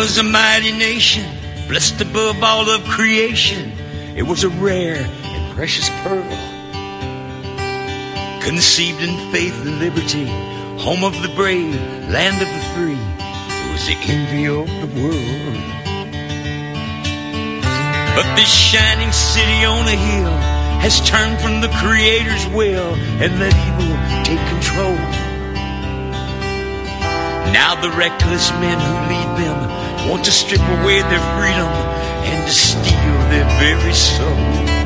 was a mighty nation, blessed above all of creation. It was a rare and precious pearl, conceived in faith and liberty, home of the brave, land of the free. It was the envy of the world. But this shining city on a hill has turned from the Creator's will and let evil take control. Now the reckless men who lead them want to strip away their freedom and to steal their very soul.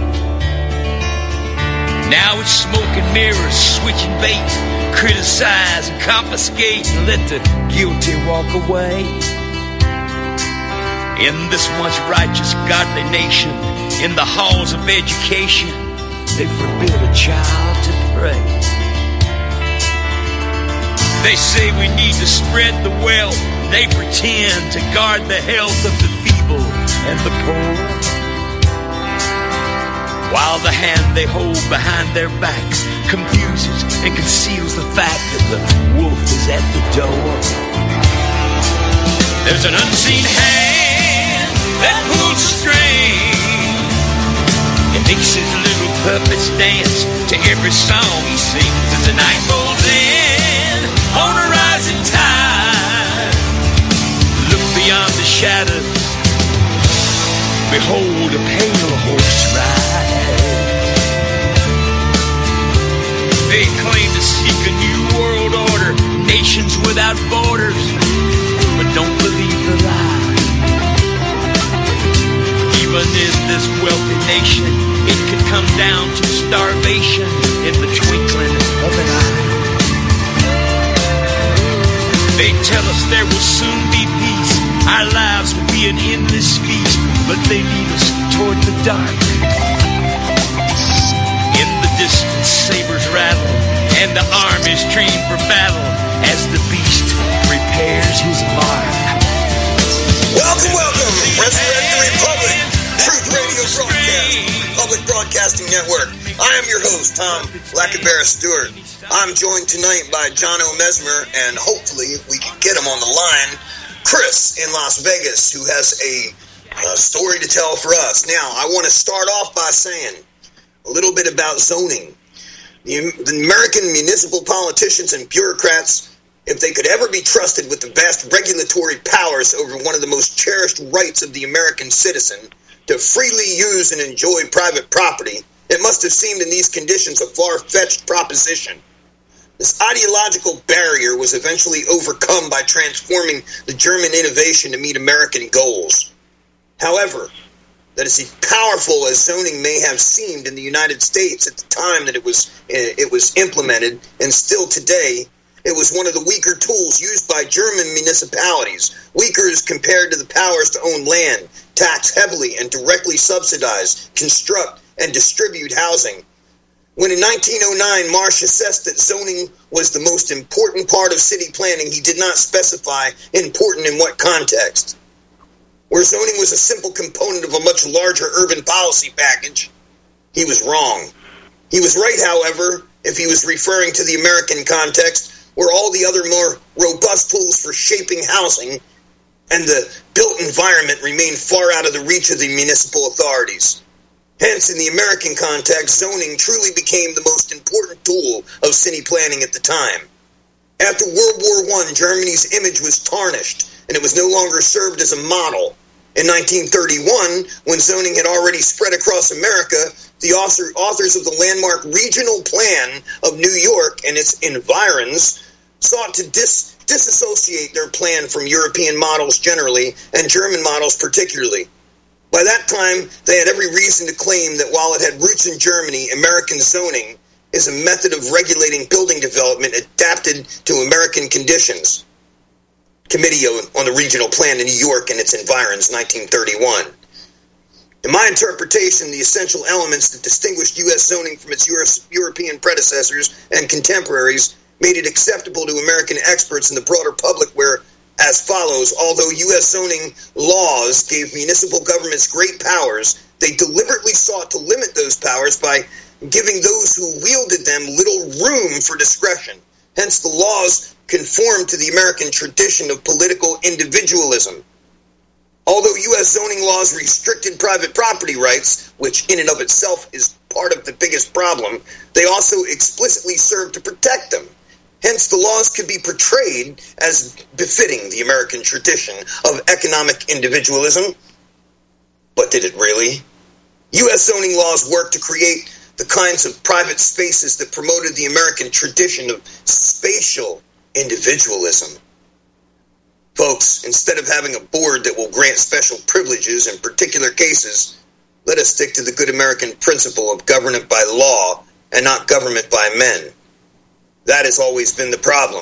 Now it's smoke and mirrors, switching bait, criticize and confiscate and let the guilty walk away. In this once righteous, godly nation, in the halls of education, they forbid a child to pray. They say we need to spread the wealth. They pretend to guard the health of the feeble and the poor, while the hand they hold behind their backs confuses and conceals the fact that the wolf is at the door. There's an unseen hand that pulls the string. It makes his little puppets dance to every song he sings as the night rolls in on a rising tide. Look beyond the shadows, behold a pale horse ride. They claim to seek a new world order, nations without borders, but don't believe the lie. Even in this wealthy nation, it could come down to starvation in the twinkling of an eye. They tell us there will soon be peace, our lives will be an endless feast, but they lead us toward the dark. In the distance, sabers rattle, and the armies train for battle as the beast prepares his mark. Welcome, welcome, Resurrected Republic, Truth Radio Broadcast, Public Broadcasting Network. I am your host, Tom Lackabera Stewart. I'm joined tonight by John O. Mesmer, and hopefully we can get him on the line, Chris in Las Vegas, who has a story to tell for us. Now, I want to start off by saying a little bit about zoning. The American municipal politicians and bureaucrats, if they could ever be trusted with the vast regulatory powers over one of the most cherished rights of the American citizen to freely use and enjoy private property, it must have seemed in these conditions a far-fetched proposition. This ideological barrier was eventually overcome by transforming the German innovation to meet American goals. However, that is as powerful as zoning may have seemed in the United States at the time that it was implemented, and still today, it was one of the weaker tools used by German municipalities, weaker as compared to the powers to own land, tax heavily and directly subsidize, construct, and distribute housing. When in 1909 Marsh assessed that zoning was the most important part of city planning, he did not specify important in what context. Where zoning was a simple component of a much larger urban policy package, he was wrong. He was right, however, if he was referring to the American context, where all the other more robust tools for shaping housing and the built environment remained far out of the reach of the municipal authorities. Hence, in the American context, zoning truly became the most important tool of city planning at the time. After World War I, Germany's image was tarnished, and it was no longer served as a model. In 1931, when zoning had already spread across America, the authors of the landmark Regional Plan of New York and its environs sought to disassociate their plan from European models generally and German models particularly. By that time, they had every reason to claim that while it had roots in Germany, American zoning is a method of regulating building development adapted to American conditions. Committee on the Regional Plan in New York and its environs, 1931. In my interpretation, the essential elements that distinguished U.S. zoning from its European predecessors and contemporaries made it acceptable to American experts and the broader public were as follows. Although U.S. zoning laws gave municipal governments great powers, they deliberately sought to limit those powers by giving those who wielded them little room for discretion. Hence, the laws conformed to the American tradition of political individualism. Although U.S. zoning laws restricted private property rights, which in and of itself is part of the biggest problem, they also explicitly serve to protect them. Hence, the laws could be portrayed as befitting the American tradition of economic individualism. But did it really? U.S. zoning laws work to create the kinds of private spaces that promoted the American tradition of spatial individualism. Folks, instead of having a board that will grant special privileges in particular cases, let us stick to the good American principle of government by law and not government by men. That has always been the problem.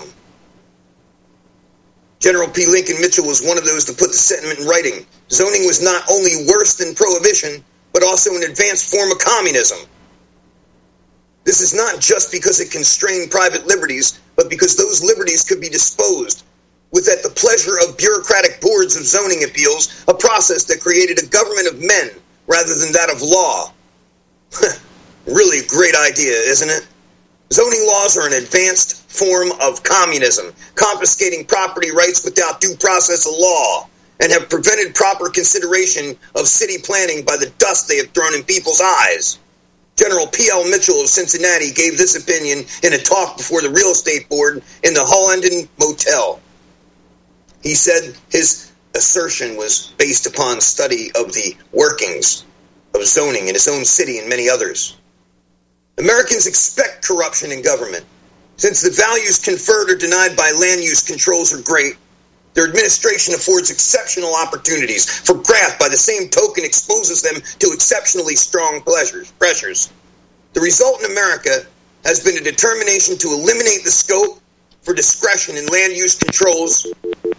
General P. Lincoln Mitchell was one of those to put the sentiment in writing. Zoning was not only worse than prohibition, but also an advanced form of communism. This is not just because it constrained private liberties, but because those liberties could be disposed with at the pleasure of bureaucratic boards of zoning appeals, a process that created a government of men rather than that of law. Really a great idea, isn't it? Zoning laws are an advanced form of communism, confiscating property rights without due process of law, and have prevented proper consideration of city planning by the dust they have thrown in people's eyes. General P.L. Mitchell of Cincinnati gave this opinion in a talk before the real estate board in the Hollenden Motel. He said his assertion was based upon study of the workings of zoning in his own city and many others. Americans expect corruption in government. Since the values conferred or denied by land use controls are great, their administration affords exceptional opportunities for graft, by the same token exposes them to exceptionally strong pressures. The result in America has been a determination to eliminate the scope for discretion in land use controls.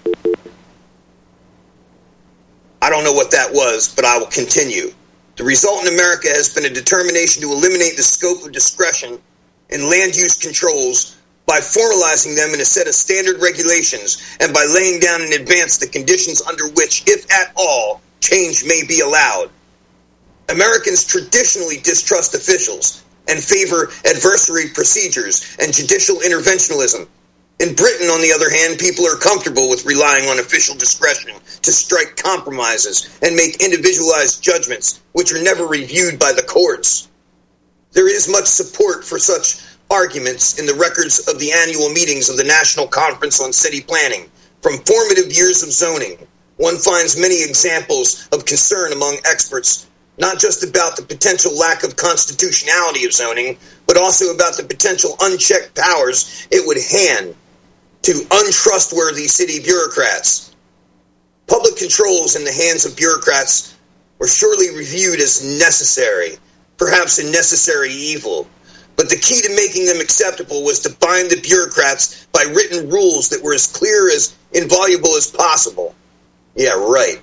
I don't know what that was, but I will continue. The result in America has been a determination to eliminate the scope of discretion in land use controls by formalizing them in a set of standard regulations and by laying down in advance the conditions under which, if at all, change may be allowed. Americans traditionally distrust officials and favor adversary procedures and judicial interventionism. In Britain, on the other hand, people are comfortable with relying on official discretion to strike compromises and make individualized judgments, which are never reviewed by the courts. There is much support for such arguments in the records of the annual meetings of the National Conference on City Planning. From formative years of zoning, one finds many examples of concern among experts, not just about the potential lack of constitutionality of zoning, but also about the potential unchecked powers it would hand to untrustworthy city bureaucrats. Public controls in the hands of bureaucrats were surely reviewed as necessary, perhaps a necessary evil. But the key to making them acceptable was to bind the bureaucrats by written rules that were as clear, as inviolable as possible. Yeah, right.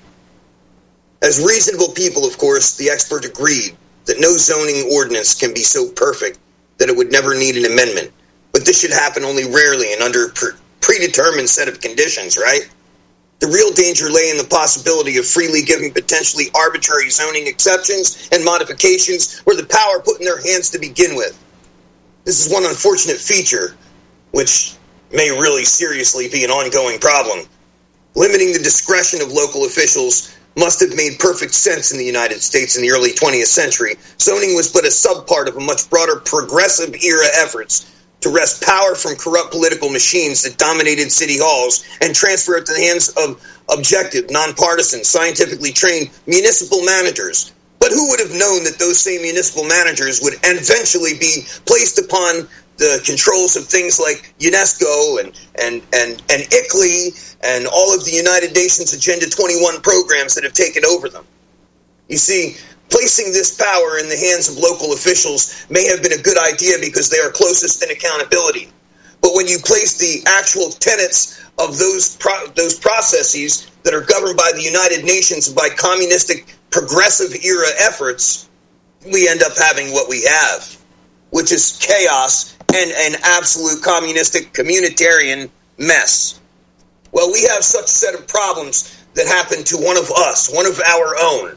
As reasonable people, of course, the expert agreed that no zoning ordinance can be so perfect that it would never need an amendment. But this should happen only rarely and under a predetermined set of conditions, right? The real danger lay in the possibility of freely giving potentially arbitrary zoning exceptions and modifications where the power put in their hands to begin with. This is one unfortunate feature, which may really seriously be an ongoing problem. Limiting the discretion of local officials must have made perfect sense in the United States in the early 20th century. Zoning was but a subpart of a much broader progressive era efforts to wrest power from corrupt political machines that dominated city halls and transfer it to the hands of objective, nonpartisan, scientifically trained municipal managers. But who would have known that those same municipal managers would eventually be placed upon the controls of things like UNESCO and ICLEI and all of the United Nations Agenda 21 programs that have taken over them? You see, placing this power in the hands of local officials may have been a good idea because they are closest in accountability. But when you place the actual tenets of those processes that are governed by the United Nations and by communistic progressive era efforts, we end up having what we have, which is chaos and an absolute communistic communitarian mess. Well, we have such a set of problems that happen to one of us, one of our own.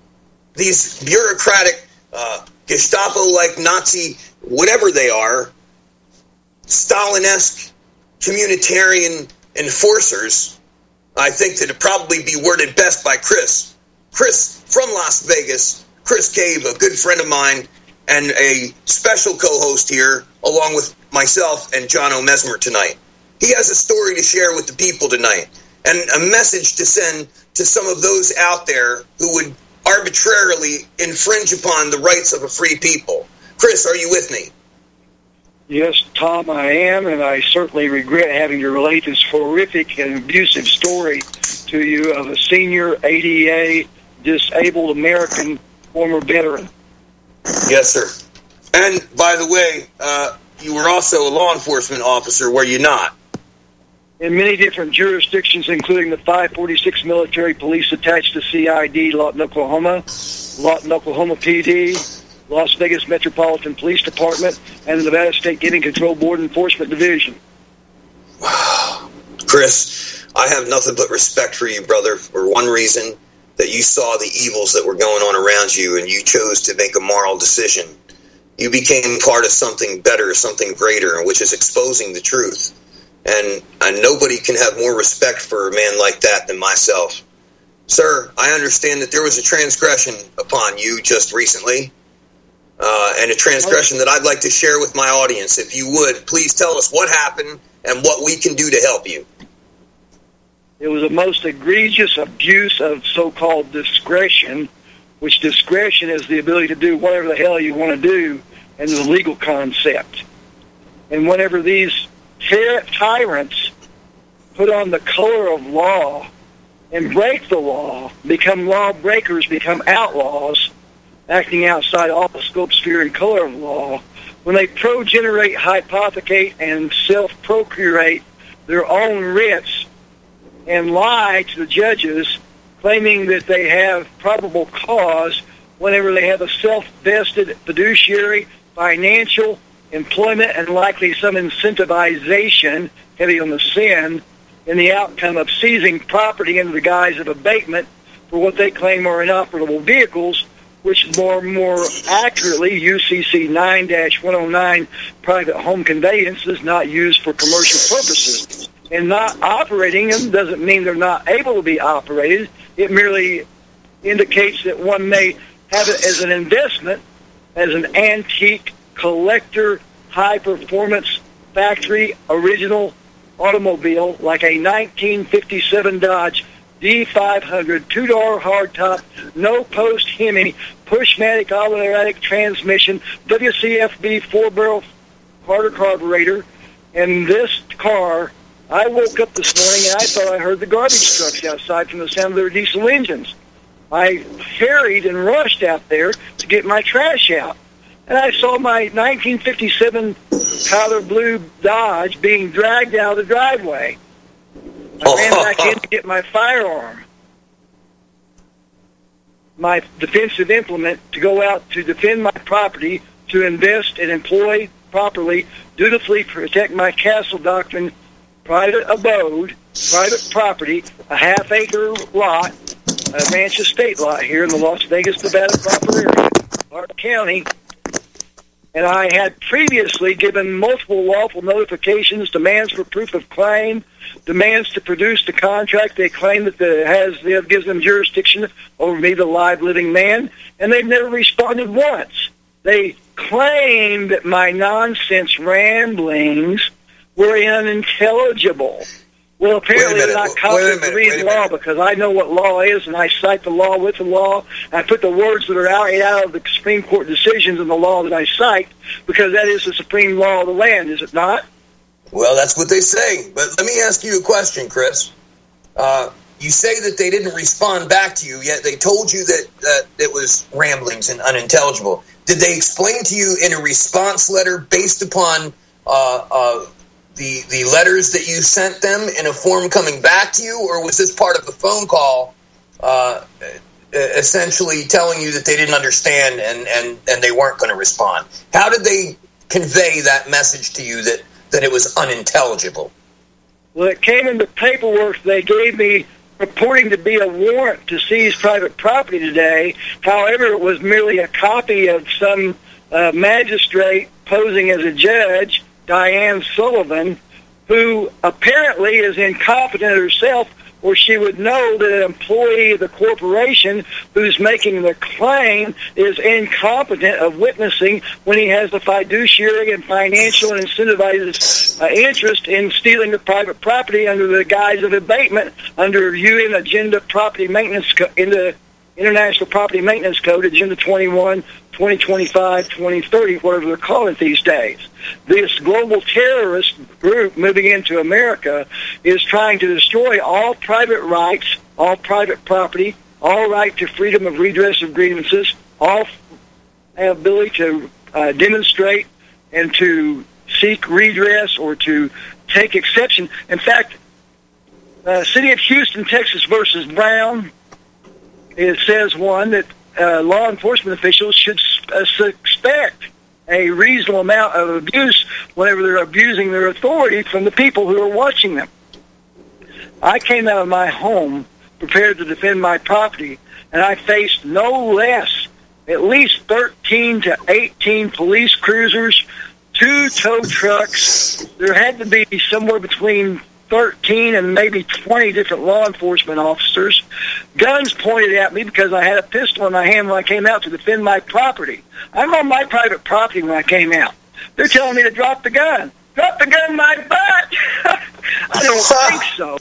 These bureaucratic, Gestapo-like Nazi, whatever they are, Stalin-esque communitarian enforcers, I think that it'd probably be worded best by Chris. Chris from Las Vegas, Chris Cave, a good friend of mine, and a special co-host here, along with myself and John O'Mesmer tonight. He has a story to share with the people tonight, and a message to send to some of those out there who would arbitrarily infringe upon the rights of a free people. Chris, are you with me? Yes, Tom, I am, and I certainly regret having to relate this horrific and abusive story to you of a senior ADA disabled American former veteran. Yes, sir. And, by the way, you were also a law enforcement officer, were you not? In many different jurisdictions, including the 546 military police attached to CID, Lawton, Oklahoma PD, Las Vegas Metropolitan Police Department, and the Nevada State Gaming Control Board Enforcement Division. Chris, I have nothing but respect for you, brother, for one reason, that you saw the evils that were going on around you and you chose to make a moral decision. You became part of something better, something greater, which is exposing the truth. And nobody can have more respect for a man like that than myself. Sir, I understand that there was a transgression upon you just recently, and a transgression that I'd like to share with my audience. If you would, please tell us what happened and what we can do to help you. It was a most egregious abuse of so-called discretion, which discretion is the ability to do whatever the hell you want to do, and the legal concept. And whenever these tyrants put on the color of law and break the law, become lawbreakers, become outlaws, acting outside all the scope, sphere, and color of law, when they progenerate, hypothecate, and self-procurate their own writs and lie to the judges, claiming that they have probable cause whenever they have a self-vested fiduciary, financial, employment, and likely some incentivization, heavy on the sin, in the outcome of seizing property under the guise of abatement for what they claim are inoperable vehicles, which is more accurately UCC 9-109 private home conveyances not used for commercial purposes. And not operating them doesn't mean they're not able to be operated. It merely indicates that one may have it as an investment, as an antique collector, high-performance, factory, original automobile, like a 1957 Dodge D500, two-door hardtop, no-post Hemi, push-matic automatic transmission, WCFB 4-barrel Carter carburetor. And this car, I woke up this morning and I thought I heard the garbage trucks outside from the sound of their diesel engines. I hurried and rushed out there to get my trash out. And I saw my 1957 powder blue Dodge being dragged out of the driveway. I ran back in to get my firearm, my defensive implement, to go out to defend my property, to invest and employ properly, dutifully protect my castle doctrine, private abode, private property, a half-acre lot, a ranch estate lot here in the Las Vegas, Nevada proper area, Clark County. And I had previously given multiple lawful notifications, demands for proof of claim, demands to produce the contract they claim that gives them jurisdiction over me, the live living man, and they've never responded once. They claim that my nonsense ramblings were unintelligible. Well, apparently they're not competent to read law, because I know what law is, and I cite the law with the law. I put the words that are out of the Supreme Court decisions in the law that I cite, because that is the supreme law of the land, is it not? Well, that's what they say. But let me ask you a question, Chris. You say that they didn't respond back to you, yet they told you that it was ramblings and unintelligible. Did they explain to you in a response letter based upon the letters that you sent them in a form coming back to you, or was this part of the phone call essentially telling you that they didn't understand and they weren't going to respond? How did they convey that message to you that it was unintelligible? Well, it came in the paperwork they gave me purporting to be a warrant to seize private property today. However, it was merely a copy of some magistrate posing as a judge, Diane Sullivan, who apparently is incompetent herself or she would know that an employee of the corporation who's making the claim is incompetent of witnessing when he has the fiduciary and financial and incentivized interest in stealing the private property under the guise of abatement under UN Agenda Property Maintenance in the International Property Maintenance Code, Agenda 21, 2025, 2030, whatever they're calling it these days. This global terrorist group moving into America is trying to destroy all private rights, all private property, all right to freedom of redress of grievances, all ability to demonstrate and to seek redress or to take exception. In fact, City of Houston, Texas versus Brown, it says, one, that law enforcement officials should expect a reasonable amount of abuse whenever they're abusing their authority from the people who are watching them. I came out of my home prepared to defend my property, and I faced no less, at least 13 to 18 police cruisers, 2 tow trucks. There had to be somewhere between 13 and maybe 20 different law enforcement officers, guns pointed at me because I had a pistol in my hand when I came out to defend my property. I'm on my private property when I came out. They're telling me to drop the gun. Drop the gun in my butt! I don't think so.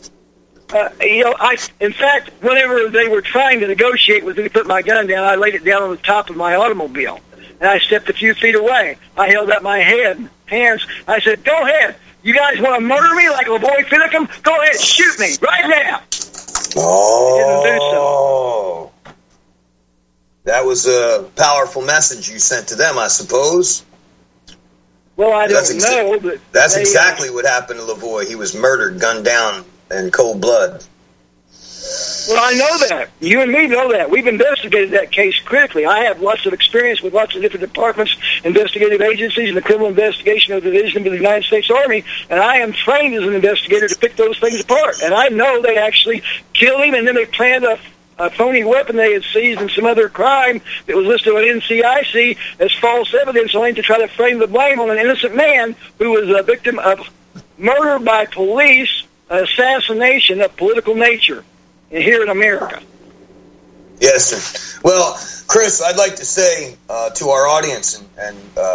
In fact, whenever they were trying to negotiate with me to put my gun down, I laid it down on the top of my automobile, and I stepped a few feet away. I held up my hands. I said, "Go ahead. You guys want to murder me like LaVoy Finicum? Go ahead, shoot me right now." Oh, They didn't do so. That was a powerful message you sent to them, I suppose. Well, I don't know. But that's exactly what happened to LaVoy. He was murdered, gunned down in cold blood. Well, I know that. You and me know that. We've investigated that case critically. I have lots of experience with lots of different departments, investigative agencies, and the Criminal Investigation Division of the United States Army, and I am trained as an investigator to pick those things apart. And I know they actually killed him, and then they planned a phony weapon they had seized in some other crime that was listed on NCIC as false evidence, only to try to frame the blame on an innocent man who was a victim of murder by police, assassination of political nature here in America. Yes, sir. Well, Chris, I'd like to say to our audience, and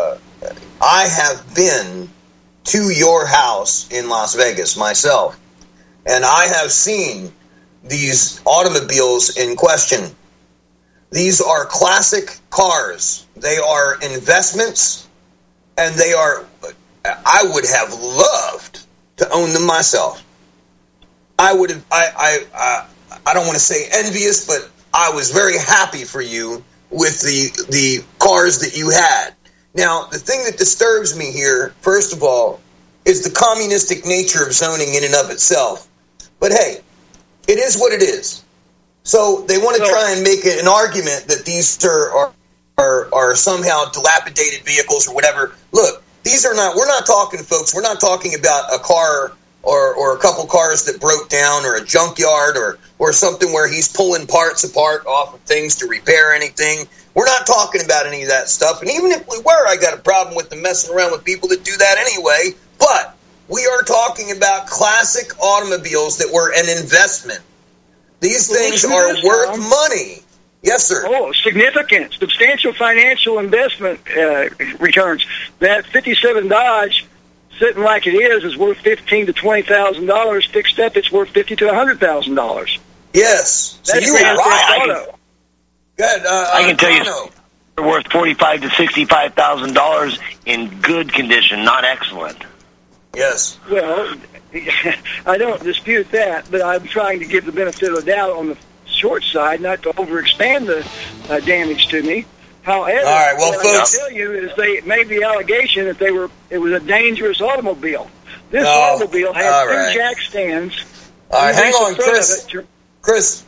I have been to your house in Las Vegas myself, and I have seen these automobiles in question. These are classic cars. They are investments, and they are, I would have loved to own them myself. I would have, I don't want to say envious, but I was very happy for you with the cars that you had. Now, the thing that disturbs me here, first of all, is the communistic nature of zoning in and of itself. But hey, it is what it is. So they want to try and make an argument that these are somehow dilapidated vehicles or whatever. Look, these are not, we're not talking, folks, we're not talking about a car or a couple cars that broke down, or a junkyard, or something where he's pulling parts apart off of things to repair anything. We're not talking about any of that stuff. And even if we were, I got a problem with them messing around with people that do that anyway. But we are talking about classic automobiles that were an investment. These things are worth money. Yes, sir. Oh, significant, substantial financial investment returns. That 57 Dodge, sitting like it is worth $15,000 to $20,000. Fixed up, it's worth $50,000 to $100,000. Yes. So you were right. Good. I can tell you, they're worth $45,000 to $65,000 in good condition, not excellent. Yes. Well, I don't dispute that, but I'm trying to give the benefit of the doubt on the short side, not to overexpand the damage to me. However, all right, well, what folks, I can tell you is they made the allegation that it was a dangerous automobile. This automobile had two jack stands. All right, hang on, Chris.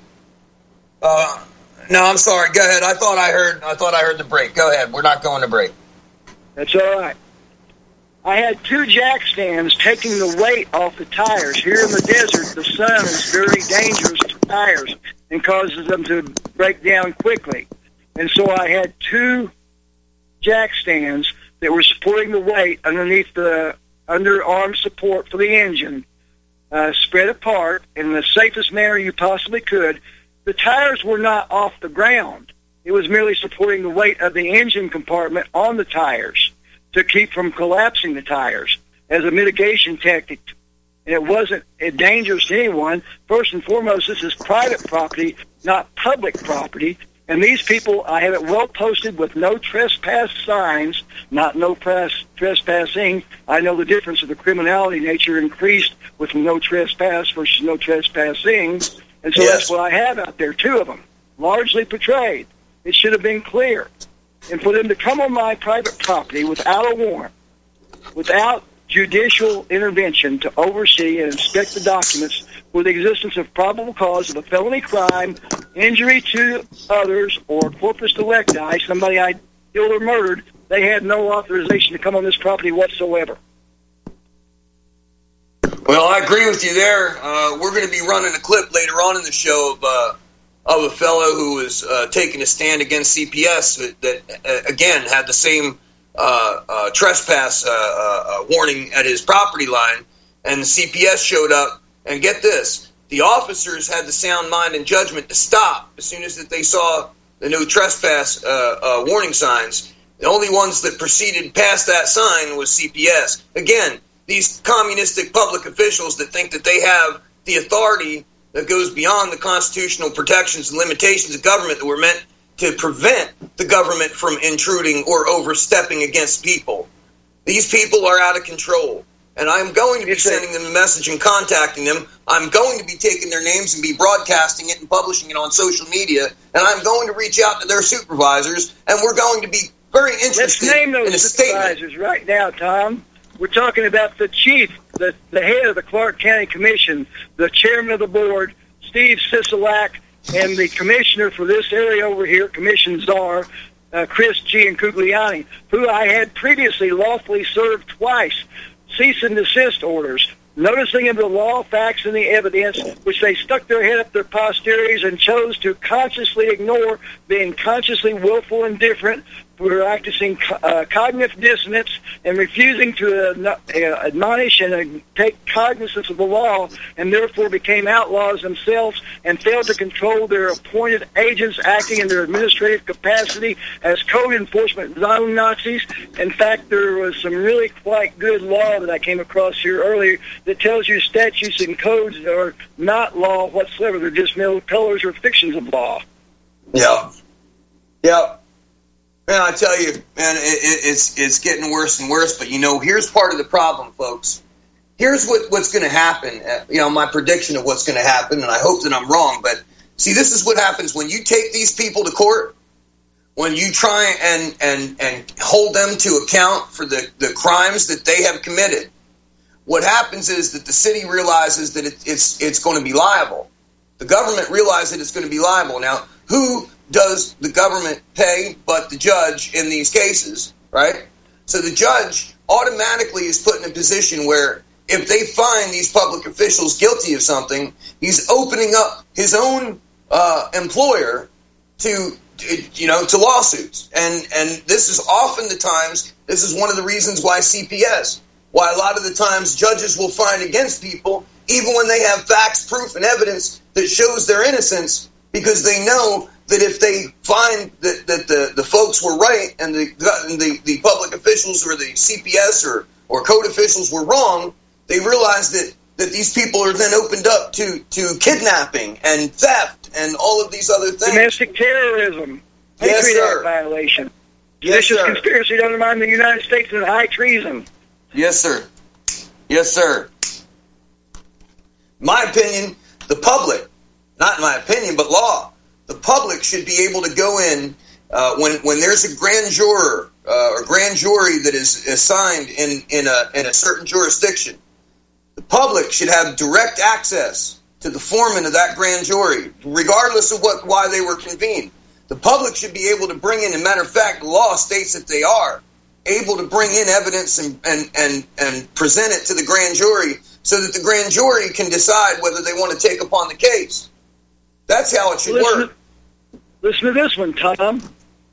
No, I'm sorry. Go ahead. I thought I heard the break. Go ahead. We're not going to break. That's all right. I had two jack stands taking the weight off the tires. Here in the desert, the sun is very dangerous to tires and causes them to break down quickly. And so I had two jack stands that were supporting the weight underneath the underarm support for the engine. spread apart in the safest manner you possibly could. The tires were not off the ground. It was merely supporting the weight of the engine compartment on the tires to keep from collapsing the tires as a mitigation tactic. And it wasn't dangerous to anyone. First and foremost, this is private property, not public property. And these people, I have it well posted with no trespass signs, not no trespassing. I know the difference of the criminality nature increased with no trespass versus no trespassing. And so that's what I have out there, 2 of them, largely portrayed. It should have been clear. And for them to come on my private property without a warrant, without judicial intervention to oversee and inspect the documents for the existence of probable cause of a felony crime, injury to others, or corpus delicti, somebody I killed or murdered, they had no authorization to come on this property whatsoever. Well, I agree with you there. We're going to be running a clip later on in the show of a fellow who was taking a stand against CPS that again, had the same trespass warning at his property line, and the CPS showed up, and get this, the officers had the sound mind and judgment to stop as soon as that they saw the no trespass warning signs. The only ones that proceeded past that sign was CPS. Again, these communistic public officials that think that they have the authority that goes beyond the constitutional protections and limitations of government that were meant to prevent the government from intruding or overstepping against people. These people are out of control, and I'm going to be sending them a message and contacting them. I'm going to be taking their names and be broadcasting it and publishing it on social media, and I'm going to reach out to their supervisors, and we're going to be very interested Let's name those in a supervisors statement. right now, Tom. We're talking about the chief, the head of the Clark County Commission, the chairman of the board, Steve Sisolak, and the commissioner for this area over here, Commission Czar, Chris Giancugliani, who I had previously lawfully served twice, cease and desist orders, noticing of the law, facts, and the evidence, which they stuck their head up their posteriors and chose to consciously ignore, being consciously willful and indifferent, practicing cognitive dissonance, and refusing to admonish and take cognizance of the law, and therefore became outlaws themselves and failed to control their appointed agents acting in their administrative capacity as code enforcement zone Nazis. In fact, there was some really quite good law that I came across here earlier that tells you statutes and codes are not law whatsoever. They're just mere colors or fictions of law. Yeah. Yeah. Man, I tell you, man, it's getting worse and worse. But, you know, here's part of the problem, folks. Here's what's going to happen. You know, my prediction of what's going to happen, and I hope that I'm wrong. But, see, this is what happens when you take these people to court, when you try and hold them to account for the crimes that they have committed. What happens is that the city realizes that it's going to be liable. The government realizes that it's going to be liable. Now, who does the government pay but the judge in these cases, right? So the judge automatically is put in a position where if they find these public officials guilty of something, he's opening up his own employer to lawsuits. And this is often the times, this is one of the reasons why CPS, why a lot of the times judges will find against people even when they have facts, proof, and evidence that shows their innocence, because they know that if they find that the folks were right and the public officials or the CPS or code officials were wrong, they realize that these people are then opened up to kidnapping and theft and all of these other things. Domestic terrorism. Yes, Patriot sir. Act violation. Yes, Seditious sir. conspiracy to undermine the United States and high treason. Yes, sir. Yes, sir. My opinion, the public, not in my opinion, but law, the public should be able to go in when there's a grand juror or grand jury that is assigned in a certain jurisdiction. The public should have direct access to the foreman of that grand jury, regardless of why they were convened. The public should be able to bring in, as a matter of fact, the law states that they are able to bring in evidence and present it to the grand jury so that the grand jury can decide whether they want to take upon the case. That's how it should work. Listen to this one, Tom.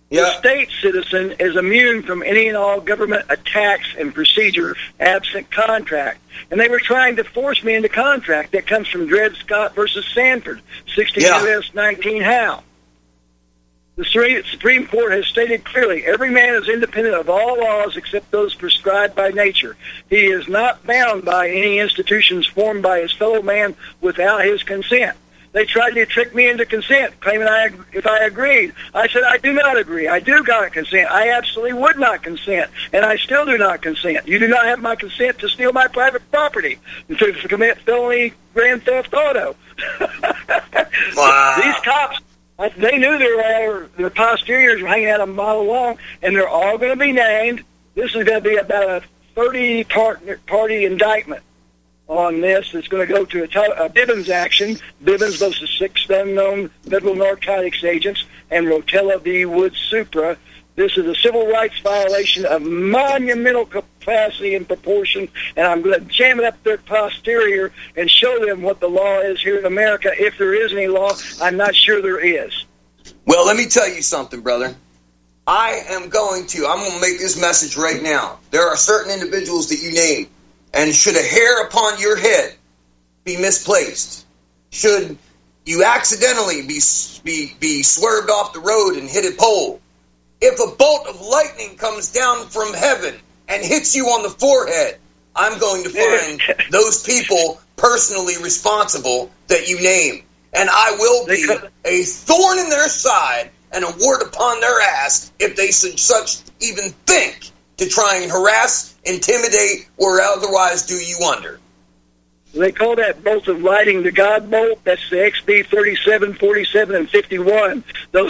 The state citizen is immune from any and all government attacks and procedure absent contract. And they were trying to force me into contract. That comes from Dred Scott versus Sanford, 16 U.S. 19 How. The Supreme Court has stated clearly, every man is independent of all laws except those prescribed by nature. He is not bound by any institutions formed by his fellow man without his consent. They tried to trick me into consent, claiming if I agreed. I said, I do not agree. I do not consent. I absolutely would not consent, and I still do not consent. You do not have my consent to steal my private property, to commit felony grand theft auto. Wow. These cops, they knew their posteriors were hanging out a mile long, and they're all going to be named. This is going to be about a 30-party indictment on this. It's going to go to a Bivens action. Bivens versus 6 unknown federal narcotics agents and Rotella v. Woods Supra. This is a civil rights violation of monumental capacity and proportion, and I'm going to jam it up their posterior and show them what the law is here in America. If there is any law, I'm not sure there is. Well, let me tell you something, brother. I'm going to make this message right now. There are certain individuals that you name, and should a hair upon your head be misplaced, should you accidentally be swerved off the road and hit a pole, if a bolt of lightning comes down from heaven and hits you on the forehead, I'm going to find those people personally responsible that you name. And I will be a thorn in their side and a wart upon their ass if they should such even think to try and harass, intimidate, or otherwise do you under. They call that bolt of lighting the God bolt. That's the XB 37, 47, and 51. Those.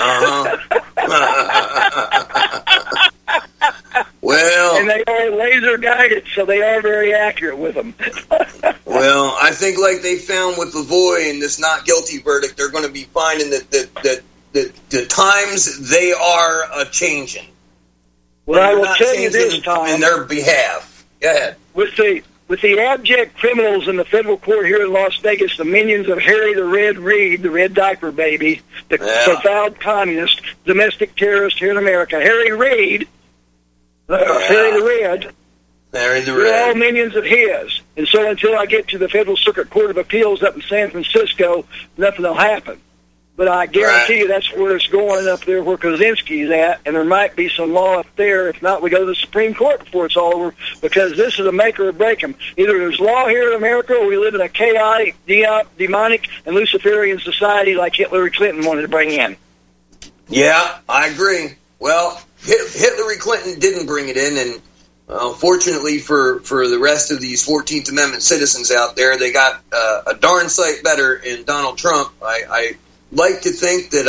Well, and they are laser guided, so they are very accurate with them. Well, I think like they found with Lavoie in this not guilty verdict, they're going to be finding that the times they are a-changing. Well, I will tell you this, Tom. In their behalf. Go ahead. With the abject criminals in the federal court here in Las Vegas, the minions of Harry the Red Reid, the red diaper baby, the profound communist, domestic terrorist here in America, Harry Reid, Harry the Red, they're all minions of his. And so until I get to the Federal Circuit Court of Appeals up in San Francisco, nothing will happen. But I guarantee you that's where it's going, up there where Kaczynski's at, and there might be some law up there. If not, we go to the Supreme Court before it's all over, because this is a make or break 'em. Either there's law here in America, or we live in a chaotic, demonic, and Luciferian society like Hillary Clinton wanted to bring in. Yeah, I agree. Well, Hillary Clinton didn't bring it in, and fortunately for the rest of these 14th Amendment citizens out there, they got a darn sight better in Donald Trump. I like to think that,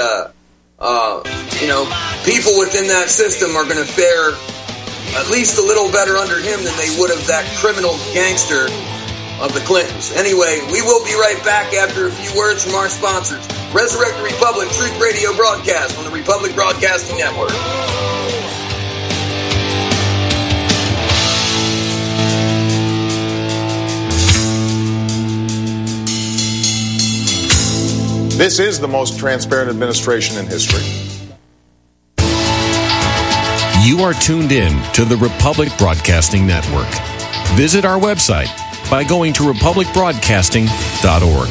people within that system are going to fare at least a little better under him than they would have that criminal gangster of the Clintons. Anyway, we will be right back after a few words from our sponsors. Resurrect the Republic Truth Radio broadcast on the Republic Broadcasting Network. This is the most transparent administration in history. You are tuned in to the Republic Broadcasting Network. Visit our website by going to republicbroadcasting.org.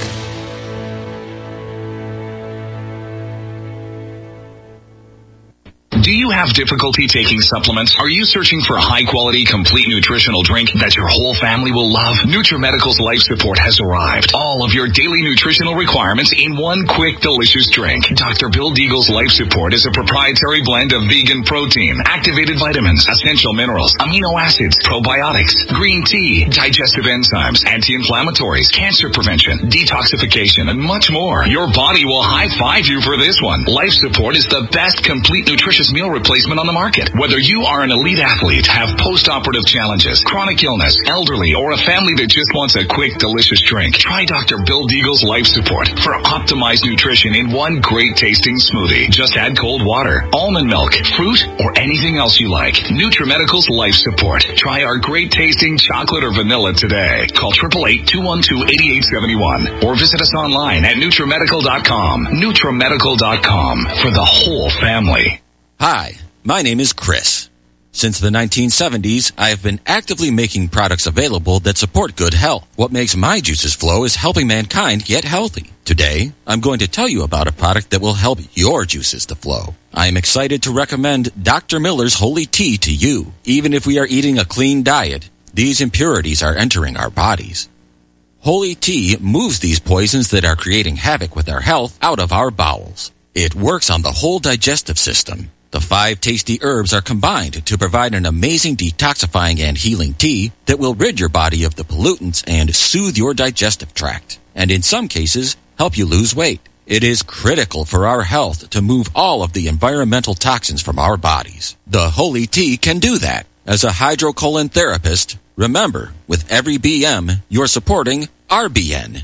Do you have difficulty taking supplements? Are you searching for a high-quality, complete nutritional drink that your whole family will love? NutriMedical's Life Support has arrived. All of your daily nutritional requirements in one quick, delicious drink. Dr. Bill Deagle's Life Support is a proprietary blend of vegan protein, activated vitamins, essential minerals, amino acids, probiotics, green tea, digestive enzymes, anti-inflammatories, cancer prevention, detoxification, and much more. Your body will high-five you for this one. Life Support is the best complete nutritious meal replacement on the market. Whether you are an elite athlete, have post-operative challenges, chronic illness, elderly, or a family that just wants a quick, delicious drink, try Dr. Bill Deagle's Life Support for optimized nutrition in one great-tasting smoothie. Just add cold water, almond milk, fruit, or anything else you like. NutriMedical's Life Support. Try our great-tasting chocolate or vanilla today. Call 888-212-8871 or visit us online at NutriMedical.com. NutriMedical.com for the whole family. Hi, my name is Chris. Since the 1970s, I have been actively making products available that support good health. What makes my juices flow is helping mankind get healthy. Today, I'm going to tell you about a product that will help your juices to flow. I am excited to recommend Dr. Miller's Holy Tea to you. Even if we are eating a clean diet, these impurities are entering our bodies. Holy Tea moves these poisons that are creating havoc with our health out of our bowels. It works on the whole digestive system. The 5 tasty herbs are combined to provide an amazing detoxifying and healing tea that will rid your body of the pollutants and soothe your digestive tract, and in some cases, help you lose weight. It is critical for our health to move all of the environmental toxins from our bodies. The Holy Tea can do that. As a hydrocolon therapist, remember, with every BM, you're supporting RBN.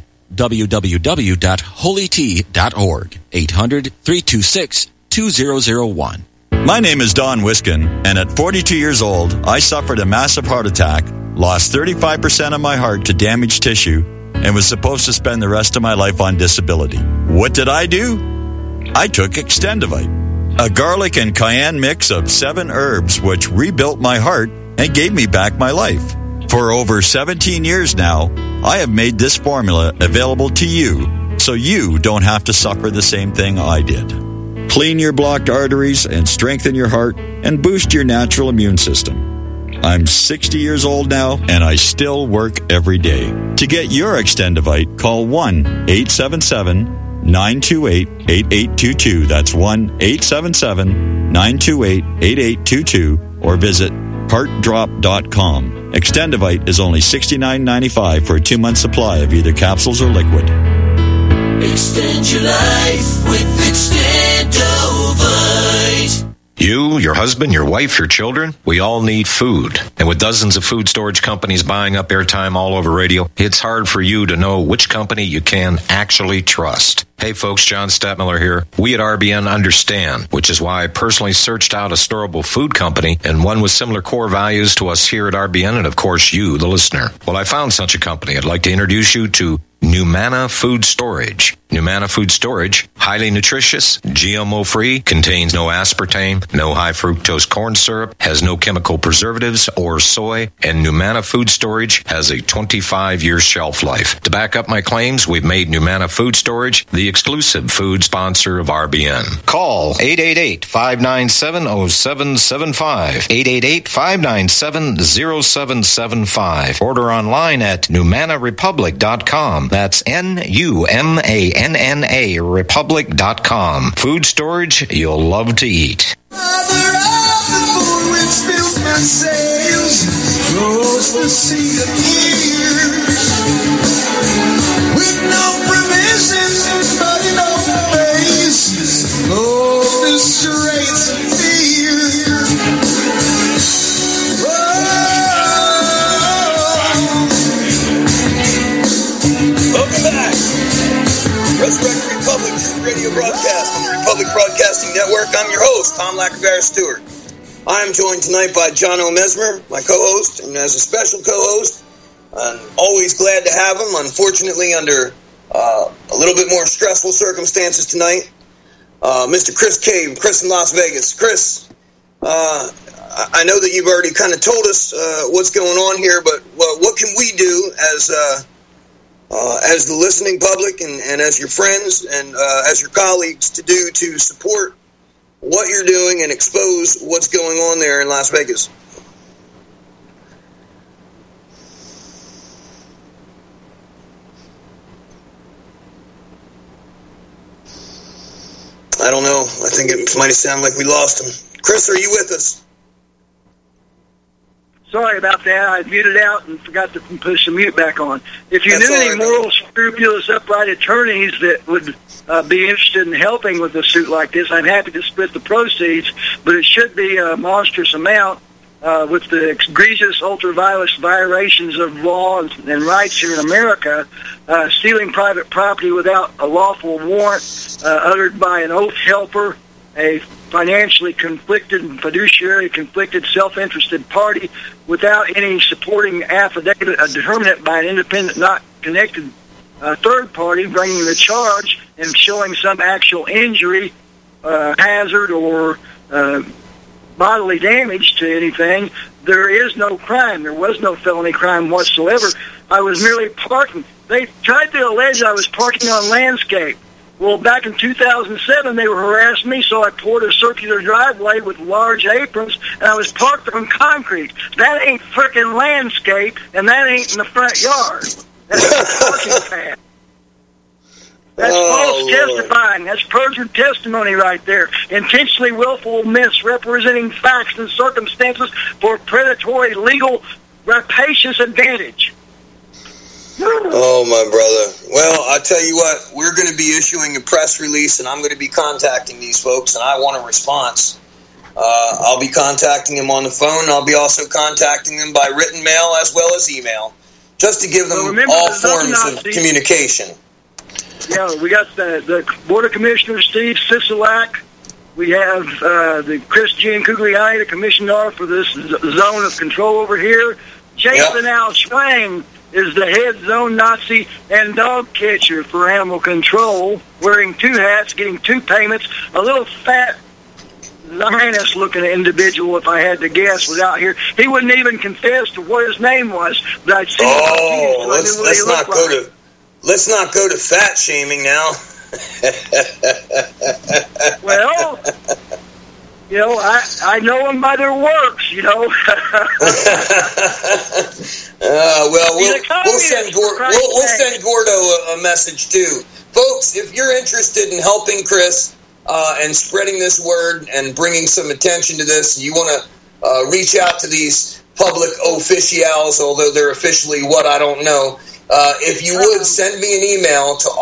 www.holytea.org. 800-326-2001. My name is Don Wiskin, and at 42 years old, I suffered a massive heart attack, lost 35% of my heart to damaged tissue, and was supposed to spend the rest of my life on disability. What did I do? I took Extendivite, a garlic and cayenne mix of 7 herbs which rebuilt my heart and gave me back my life. For over 17 years now, I have made this formula available to you so you don't have to suffer the same thing I did. Clean your blocked arteries and strengthen your heart and boost your natural immune system. I'm 60 years old now and I still work every day. To get your Extendivite, call 1-877-928-8822. That's 1-877-928-8822 or visit heartdrop.com. Extendivite is only $69.95 for a 2-month supply of either capsules or liquid. Extend your life with Extendovite. You, your husband, your wife, your children, we all need food. And with dozens of food storage companies buying up airtime all over radio, it's hard for you to know which company you can actually trust. Hey folks, John Stadtmiller here. We at RBN understand, which is why I personally searched out a storable food company and one with similar core values to us here at RBN and of course you, the listener. Well, I found such a company. I'd like to introduce you to Numana Food Storage. Numana Food Storage, highly nutritious, GMO-free, contains no aspartame, no high-fructose corn syrup, has no chemical preservatives or soy, and Numana Food Storage has a 25-year shelf life. To back up my claims, we've made Numana Food Storage the exclusive food sponsor of RBN. Call 888-597-0775, 888-597-0775. Order online at NumanaRepublic.com. That's NUMANNA Republic.com. Food storage you'll love to eat. Resurrect Republic radio broadcast on the Republic Broadcasting Network. I'm your host, Tom Lackadair Stewart. I'm joined tonight by John O. Mesmer, my co-host, and as a special co-host, I'm always glad to have him. Unfortunately, under a little bit more stressful circumstances tonight, Mr. Chris Cave, Chris in Las Vegas. Chris, I know that you've already kind of told us what's going on here, but what can we do as the listening public and as your friends and as your colleagues to do to support what you're doing and expose what's going on there in Las Vegas? I don't know. I think it might sound like we lost him. Chris, are you with us? Sorry about that. I muted out and forgot to push the mute back on. If you knew any moral, scrupulous, upright attorneys that would be interested in helping with a suit like this, I'm happy to split the proceeds, but it should be a monstrous amount with the egregious, ultra-violence violations of law and rights here in America, stealing private property without a lawful warrant uttered by an oath helper, a financially conflicted and fiduciary conflicted self-interested party without any supporting affidavit, determinant by an independent, not connected third party bringing the charge and showing some actual injury, hazard, or bodily damage to anything, there is no crime. There was no felony crime whatsoever. I was merely parking. They tried to allege I was parking on landscape. Well, back in 2007, they were harassing me, so I poured a circular driveway with large aprons, and I was parked on concrete. That ain't frickin' landscape, and that ain't in the front yard. That's a parking pad. That's false testifying. That's perjured testimony right there. Intentionally willful misrepresenting facts and circumstances for predatory, legal, rapacious advantage. Oh, my brother. Well, I tell you what, we're going to be issuing a press release, and I'm going to be contacting these folks, and I want a response. I'll be contacting them on the phone. I'll be also contacting them by written mail as well as email, just to give them all forms of communication. Yeah, we got the Board of Commissioners, Steve Sisolak. We have the Chris Giancugliani, the commissioner for this zone of control over here. Jason Al Schwang is the head zone Nazi and dog catcher for animal control, wearing 2 hats, getting 2 payments. A little fat, Zionist-looking individual, if I had to guess, was out here. He wouldn't even confess to what his name was, but I'd seen him on TV, so I knew what he looked like. Let's not go to fat shaming now. Well, you know, I know them by their works, you know. Well, we'll send Gordo a message too. Folks, if you're interested in helping Chris and spreading this word and bringing some attention to this, you want to reach out to these public officials, although they're officially what, I don't know. If you would, send me an email to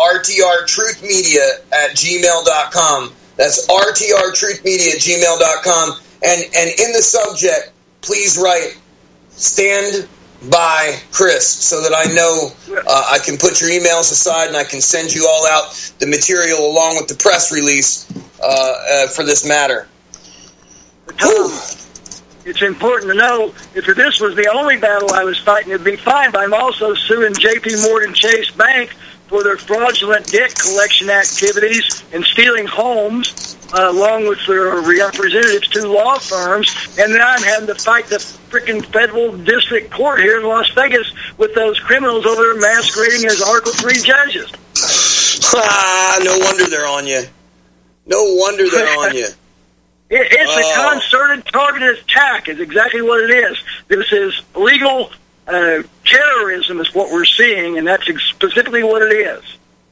rtrtruthmedia@gmail.com. That's rtrtruthmedia@gmail.com. And in the subject, please write, "Stand by Chris," so that I know I can put your emails aside and I can send you all out the material along with the press release for this matter. It's important to know, if this was the only battle I was fighting, it'd be fine, but I'm also suing J.P. Morgan Chase Bank for their fraudulent debt collection activities and stealing homes, along with their representatives, 2 law firms, and then I'm having to fight the freaking federal district court here in Las Vegas with those criminals over there masquerading as Article 3 judges. No wonder they're on you. No wonder they're on you. It's a concerted, targeted attack is exactly what it is. This is legal terrorism is what we're seeing, and that's specifically what it is.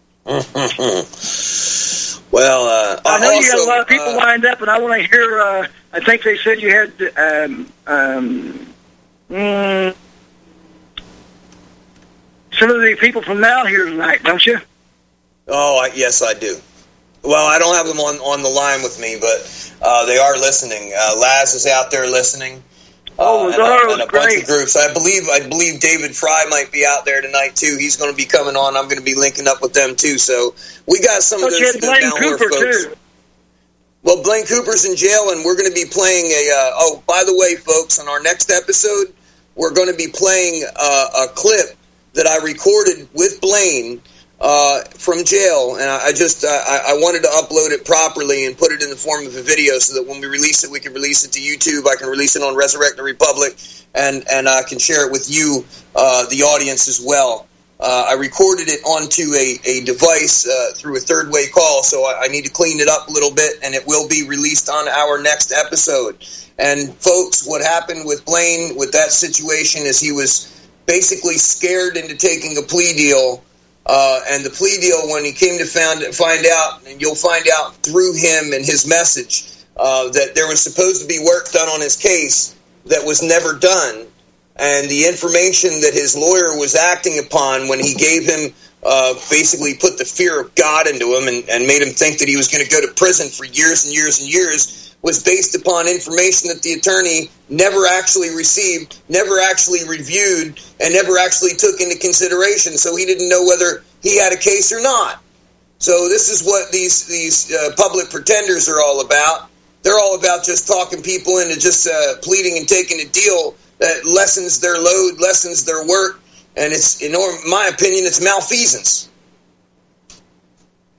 Well, I know you got a lot of people lined up, and I want to hear, I think they said you had some of the people from now here tonight, don't you? Oh, yes, I do. Well, I don't have them on the line with me, but they are listening. Laz is out there listening. And a bunch of groups. I believe David Fry might be out there tonight too. He's going to be coming on. I'm going to be linking up with them too. So we got some of those Blaine Cooper folks. Too. Well, Blaine Cooper's in jail, and we're going to be playing a. By the way, folks, on our next episode, we're going to be playing a clip that I recorded with Blaine from jail, and I wanted to upload it properly and put it in the form of a video so that when we release it, we can release it to YouTube. I can release it on Resurrect the Republic, and I can share it with you, the audience, as well. I recorded it onto a device through a third-way call, so I need to clean it up a little bit, and it will be released on our next episode. And, folks, what happened with Blaine with that situation is he was basically scared into taking a plea deal. And the plea deal, when he came to find out, and you'll find out through him and his message, that there was supposed to be work done on his case that was never done. And the information that his lawyer was acting upon when he gave him, basically put the fear of God into him and made him think that he was going to go to prison for years and years and years, was based upon information that the attorney never actually received, never actually reviewed, and never actually took into consideration. So he didn't know whether he had a case or not. So this is what these public pretenders are all about. They're all about just talking people into just pleading and taking a deal that lessens their load, lessens their work, and it's, in my opinion, it's malfeasance.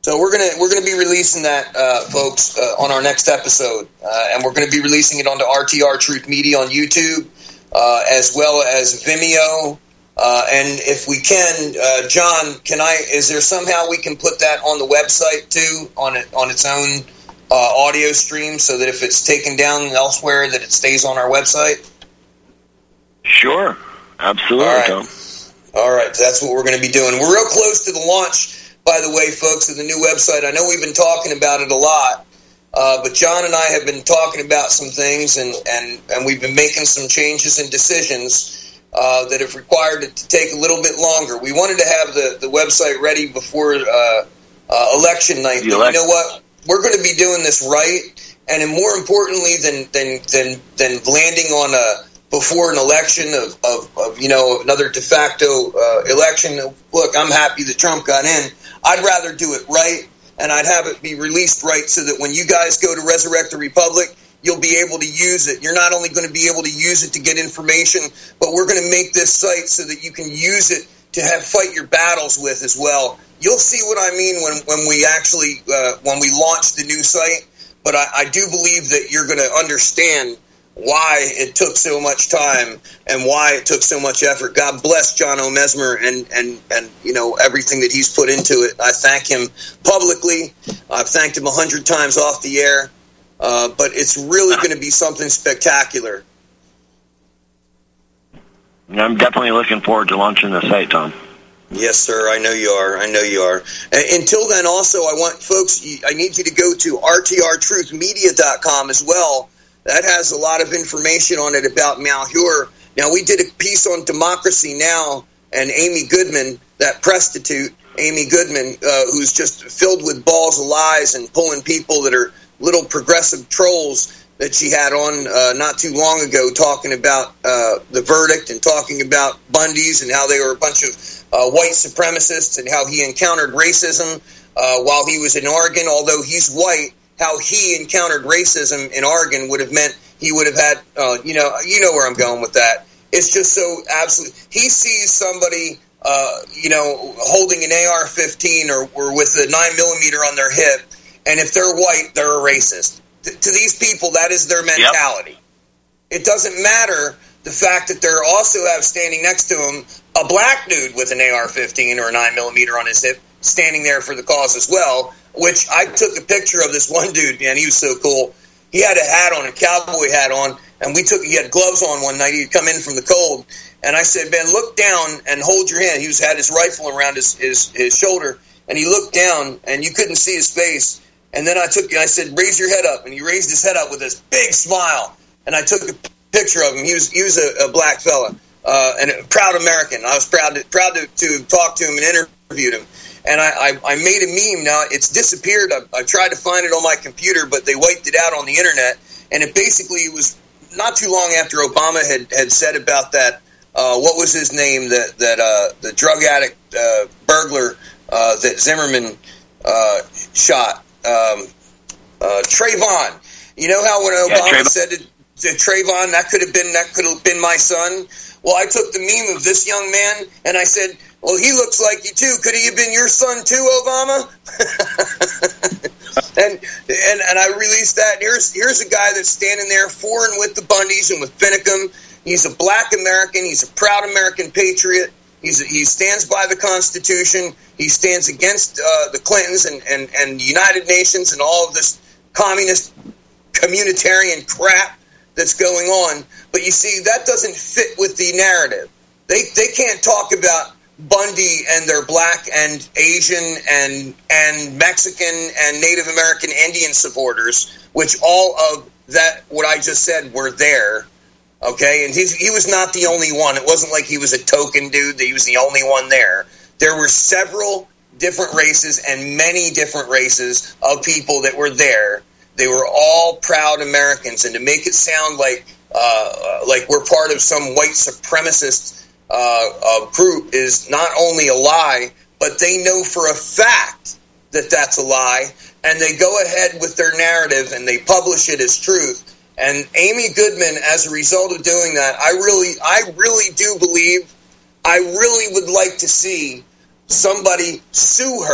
So we're gonna be releasing that, folks, on our next episode, and we're gonna be releasing it onto RTR Truth Media on YouTube, as well as Vimeo, and if we can, John, is there somehow we can put that on the website too, on its own audio stream, so that if it's taken down elsewhere, that it stays on our website? Sure, absolutely, Tom. All right, that's what we're going to be doing. We're real close to the launch, by the way, folks, of the new website. I know we've been talking about it a lot, but John and I have been talking about some things, and we've been making some changes and decisions that have required it to take a little bit longer. We wanted to have the website ready before election night. But you know what? We're going to be doing this right, and more importantly than landing on before an election of another de facto election. Look, I'm happy that Trump got in. I'd rather do it right, and I'd have it be released right, so that when you guys go to Resurrect the Republic, you'll be able to use it. You're not only going to be able to use it to get information, but we're going to make this site so that you can use it to fight your battles with as well. You'll see what I mean when we actually when we launch the new site. But I do believe that you're going to understand why it took so much time and why it took so much effort. God bless John O. Mesmer and everything that he's put into it. I thank him publicly. I've thanked him 100 times off the air. But it's really going to be something spectacular. I'm definitely looking forward to launching the site, Tom. Yes, sir. I know you are. Until then, also, I want folks, I need you to go to rtrtruthmedia.com as well. That has a lot of information on it about Malheur. Now, we did a piece on Democracy Now! And Amy Goodman, that prostitute, Amy Goodman, who's just filled with balls of lies and pulling people that are little progressive trolls that she had on not too long ago, talking about the verdict and talking about Bundy's and how they were a bunch of white supremacists, and how he encountered racism while he was in Oregon. Although he's white, how he encountered racism in Oregon would have meant he would have had, you know where I'm going with that. It's just so absolute. He sees somebody, holding an AR-15 or with a 9mm on their hip, and if they're white, they're a racist. To these people, that is their mentality. Yep. It doesn't matter the fact that they're also have standing next to him a black dude with an AR-15 or a 9mm on his hip, standing there for the cause as well, which I took a picture of this one dude, man. He was so cool. He had a hat on, a cowboy hat on, and he had gloves on one night. He'd come in from the cold, and I said, man, look down and hold your hand. He had his rifle around his shoulder, and he looked down, and you couldn't see his face. And then I said, raise your head up, and he raised his head up with this big smile, and I took a picture of him. He was a black fella, and a proud American. I was proud to talk to him and interviewed him. And I made a meme. Now, it's disappeared. I tried to find it on my computer, but they wiped it out on the internet. And it basically was not too long after Obama had said about that, what was his name, the drug addict burglar that Zimmerman shot, Trayvon. You know how when Obama said to Trayvon, that could have been my son? Well, I took the meme of this young man, and I said, well, he looks like you too. Could he have been your son too, Obama? and I released that. Here's a guy that's standing there for and with the Bundys and with Finicum. He's a black American. He's a proud American patriot. He stands by the Constitution. He stands against the Clintons and the United Nations and all of this communist communitarian crap that's going on. But you see, that doesn't fit with the narrative. They can't talk about Bundy and their black and Asian and Mexican and Native American Indian supporters, which all of that, what I just said, were there. Okay, and he was not the only one. It wasn't like he was a token dude, that he was the only one there. There were several different races and many different races of people that were there. They were all proud Americans, and to make it sound like we're part of some white supremacist group is not only a lie, but they know for a fact that that's a lie, and they go ahead with their narrative and they publish it as truth. And Amy Goodman, as a result of doing that, I really do believe, I really would like to see somebody sue her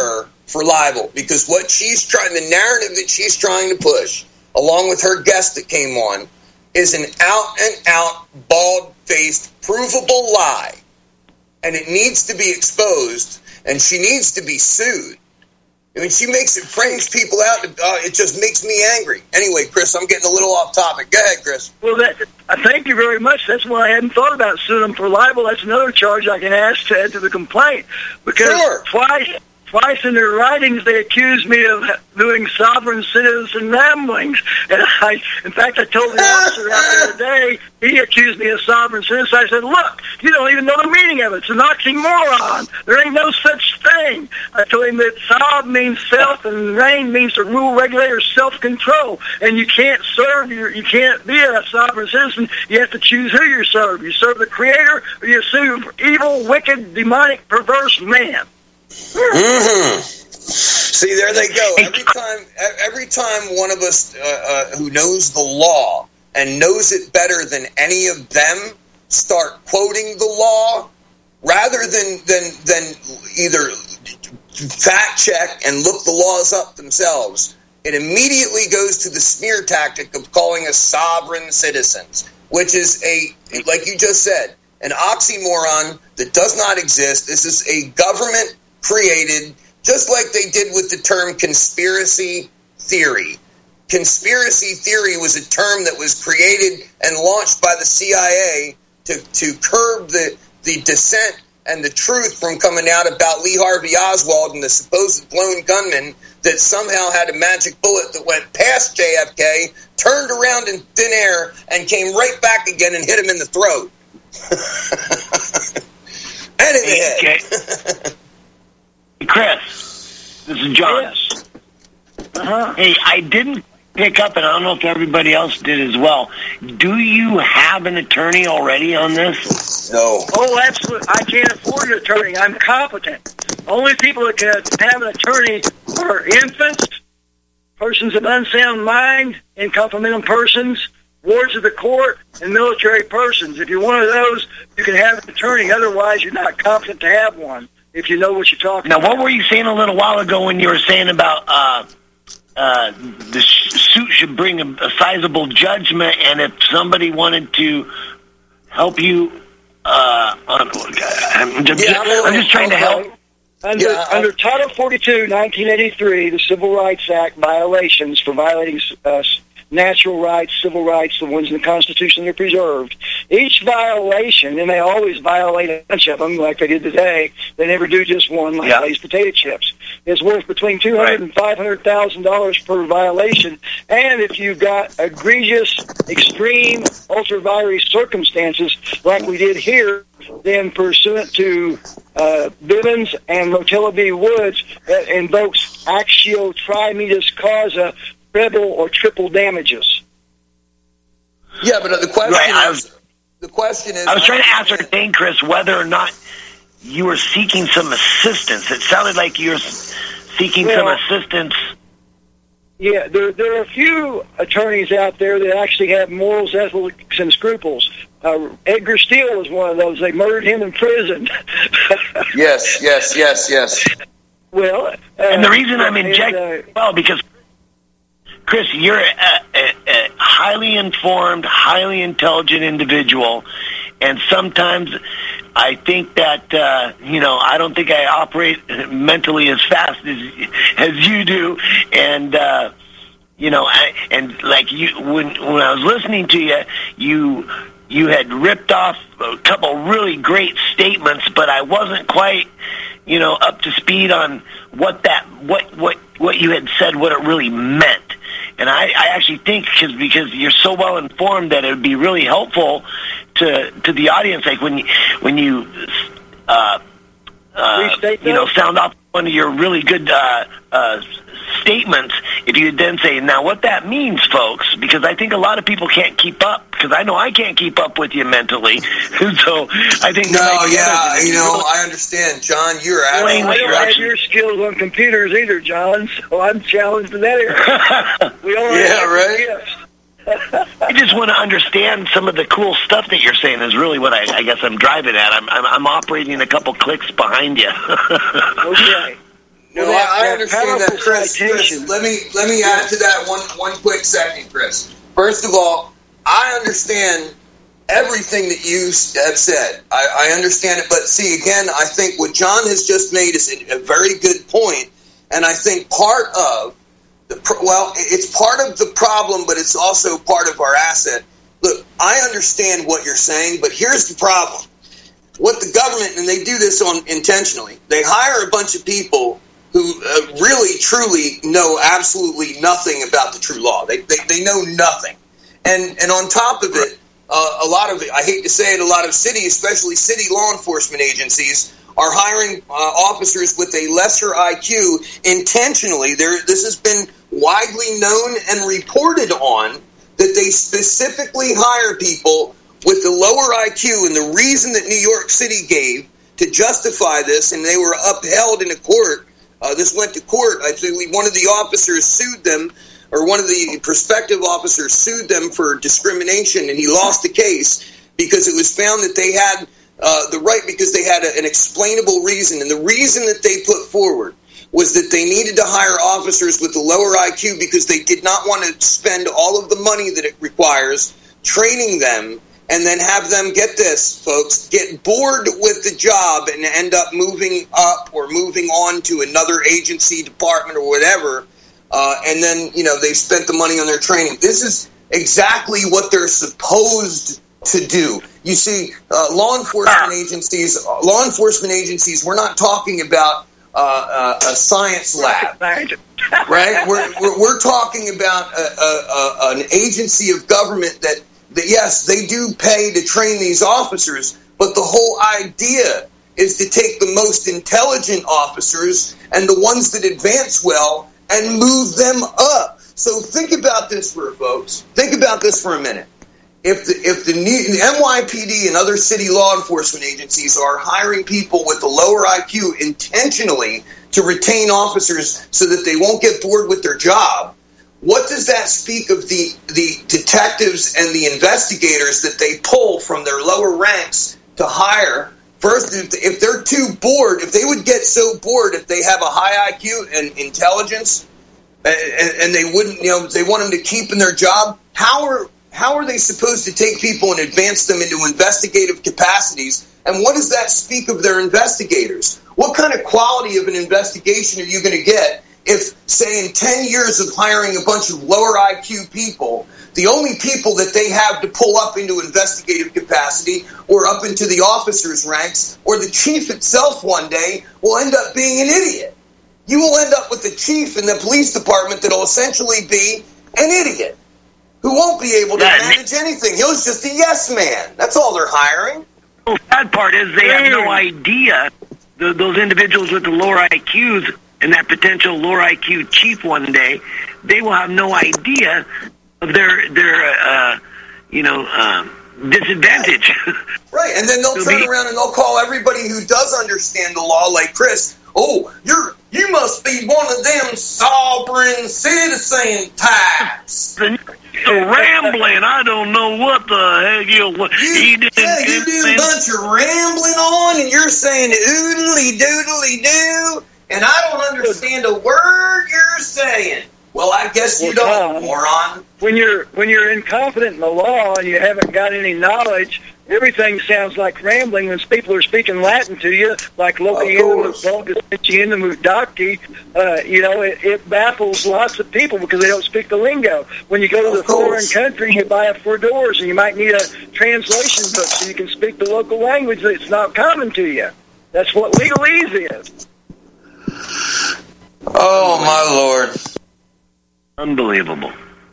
for libel, because what she's trying, the narrative that she's trying to push, along with her guest that came on, is an out-and-out, bald-faced, provable lie. And it needs to be exposed, and she needs to be sued. I mean, she frames people out. It just makes me angry. Anyway, Chris, I'm getting a little off topic. Go ahead, Chris. Well, thank you very much. That's why I hadn't thought about suing them for libel. That's another charge I can ask to add to the complaint. Because twice in their writings, they accused me of doing sovereign citizen ramblings. And in fact, I told the officer out there today, he accused me of sovereign citizen. I said, look, you don't even know the meaning of it. It's an oxymoron. There ain't no such thing. I told him that sob means self and reign means to rule, regulate, or self-control. And you can't you can't be a sovereign citizen. You have to choose who you serve. You serve the Creator, or you serve evil, wicked, demonic, perverse man. Mm-hmm. See, there they go. Every time one of us who knows the law and knows it better than any of them start quoting the law, rather than either fact check and look the laws up themselves, it immediately goes to the smear tactic of calling us sovereign citizens, which is like you just said, an oxymoron that does not exist. This is a government created, just like they did with the term conspiracy theory. Conspiracy theory was a term that was created and launched by the CIA to curb the dissent and the truth from coming out about Lee Harvey Oswald and the supposed lone gunman that somehow had a magic bullet that went past JFK, turned around in thin air, and came right back again and hit him in the throat. And in the head. Chris, this is Jonas. Hey, I didn't pick up, and I don't know if everybody else did as well. Do you have an attorney already on this? No. Oh, absolutely. I can't afford an attorney. I'm competent. Only people that can have an attorney are infants, persons of unsound mind, incompetent persons, wards of the court, and military persons. If you're one of those, you can have an attorney. Otherwise, you're not competent to have one, if you know what you're talking about. Now, what were you saying a little while ago when you were saying about the suit should bring a sizable judgment, and if somebody wanted to help you, I'm just trying to help. Under Title 42, 1983, the Civil Rights Act, violations for violating natural rights, civil rights, the ones in the Constitution that are preserved. Each violation, and they always violate a bunch of them, like they did today. They never do just one, like Lay's potato chips. It's worth between $200,000 and $500,000 per violation. And if you've got egregious, extreme, ultra-virus circumstances, like we did here, then pursuant to Bivens and Rotella v. Woods, that invokes actio trimetus causa, treble or triple damages. Yeah, but the question is... I was trying to ascertain, Chris, whether or not you were seeking some assistance. It sounded like you were seeking some assistance. Yeah, there are a few attorneys out there that actually have morals, ethics, and scruples. Edgar Steele was one of those. They murdered him in prison. Yes. Well... and the reason I'm injecting... because... Chris, you're a highly informed, highly intelligent individual, and sometimes I think that, I don't think I operate mentally as fast as you do, and, and like you, when I was listening to you had ripped off a couple really great statements, but I wasn't quite, up to speed on what you had said, what it really meant. And I actually think because you're so well informed that it would be really helpful to the audience, like when you sound off one of your really good statements, if you then say, now what that means, folks, because I think a lot of people can't keep up, because I know I can't keep up with you mentally. So I think... I understand, John. You're absolutely I don't have your skills on computers either, John, so I'm challenged in that area. We all have gifts. I just want to understand some of the cool stuff that you're saying is really what I guess I'm driving at. I'm operating a couple clicks behind you. Okay. No, I understand that, Chris. Let me add to that one quick second, Chris. First of all, I understand everything that you have said. I understand it, but see, again, I think what John has just made is a very good point, and I think part of it's part of the problem, but it's also part of our asset. Look, I understand what you're saying, but here's the problem. What the government, and they do this intentionally, they hire a bunch of people who really, truly know absolutely nothing about the true law. They know nothing. And on top of it, a lot of it, I hate to say it, a lot of cities, especially city law enforcement agencies, are hiring officers with a lesser IQ intentionally. This has been widely known and reported on, that they specifically hire people with the lower IQ, and the reason that New York City gave to justify this, and they were upheld in a court, this went to court. I think one of the officers sued them, or one of the prospective officers sued them for discrimination, and he lost the case because it was found that they had the right, because they had an explainable reason, and the reason that they put forward was that they needed to hire officers with a lower IQ because they did not want to spend all of the money that it requires training them, and then have them, get this, folks, get bored with the job and end up moving up or moving on to another agency, department, or whatever, and then, they've spent the money on their training. This is exactly what they're supposed to do. You see, law enforcement agencies, we're not talking about a science lab, right? We're talking about an agency of government that yes, they do pay to train these officers, but the whole idea is to take the most intelligent officers and the ones that advance well and move them up. So think about this for a minute. If the NYPD and other city law enforcement agencies are hiring people with a lower IQ intentionally to retain officers so that they won't get bored with their job, what does that speak of the detectives and the investigators that they pull from their lower ranks to hire? First, if they're too bored, if they would get so bored, if they have a high IQ and intelligence, and they wouldn't, they want them to keep in their job, how are they supposed to take people and advance them into investigative capacities? And what does that speak of their investigators? What kind of quality of an investigation are you going to get if, say, in 10 years of hiring a bunch of lower IQ people, the only people that they have to pull up into investigative capacity or up into the officers' ranks or the chief itself one day will end up being an idiot? You will end up with the chief in the police department that will essentially be an idiot who won't be able to manage anything. He'll just a yes man. That's all they're hiring. The sad part is they have no idea, those individuals with the lower IQs and that potential lower IQ chief one day, they will have no idea of their disadvantage. Right, and then they'll turn around and they'll call everybody who does understand the law, like Chris, you must be one of them sovereign citizen types. Rambling, I don't know what the heck you do a bunch of rambling on, and you're saying oodly doodly doo, and I don't understand a word you're saying. Well, I guess you don't, moron. When you're incompetent in the law and you haven't got any knowledge, everything sounds like rambling when people are speaking Latin to you, like Lokiana Mudaki. It baffles lots of people because they don't speak the lingo. When you go to the foreign country, you buy a $4 and you might need a translation book so you can speak the local language that's not common to you. That's what legalese is. Oh, my Lord. Unbelievable.